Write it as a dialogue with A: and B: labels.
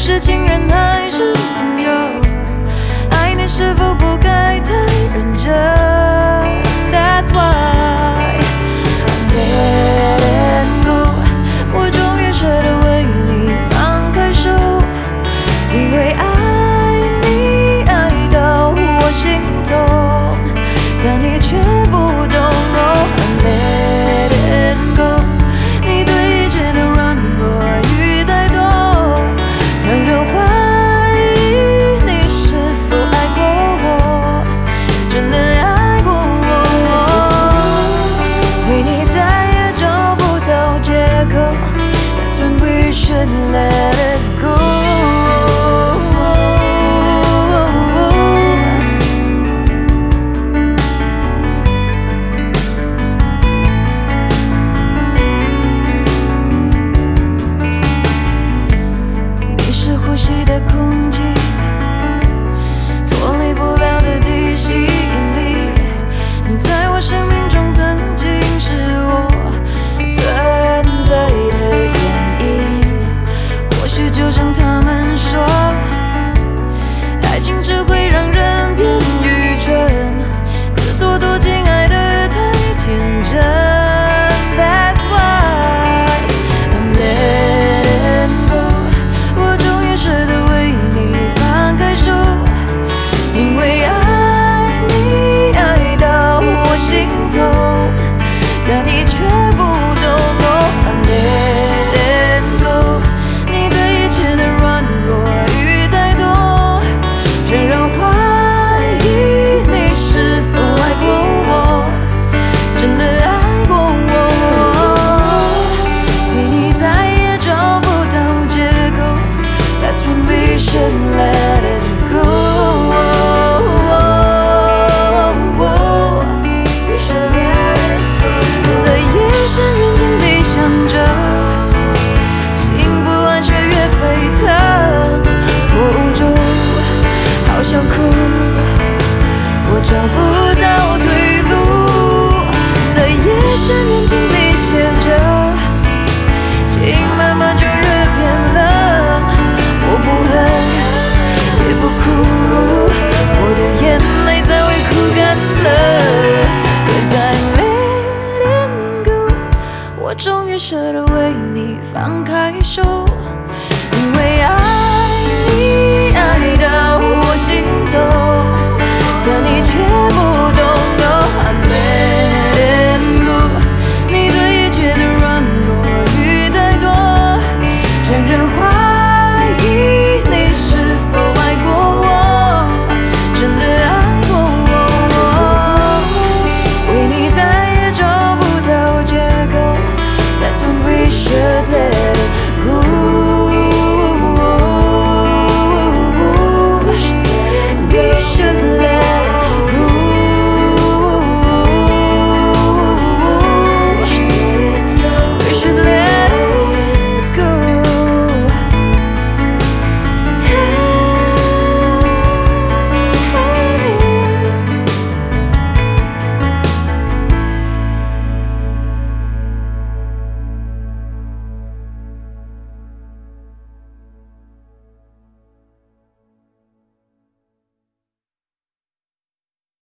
A: 是情人还是朋友？爱你是否不该太认真 ？That's why I'm letting go。我终于舍得为你放开手，因为爱你爱到我心痛，但你却不懂。Oh, I'm letting go。你对一切的软弱与太多，让人怀疑你是否爱过我，真的爱过我。为你再也找不到借口。That's when we should let it go。你是呼吸的空气，脱离不了的地心引力。你在我生命中曾经是我存在的原因。或许就像他们说，爱情只会让人变愚蠢，自作多情爱得太天真。That's why I'm letting go。我终于舍得为你放开手，因为爱你爱到我心痛，但你却不懂。Oh, I'm letting go。你对一切的软弱与太多，让人怀疑你是否爱过我，真的爱过我。为你再也找不到借口。That's when we should let it go。We should let it go。在夜深人静地想着，心不安却越沸腾。无助，好想哭，我找不到退路。在夜深人静地写着，心慢慢就越变冷。我不恨，也不哭，我的眼泪早已哭干了。Cause I'm letting go。我终于舍得为你放开手，因为爱你爱到我心痛。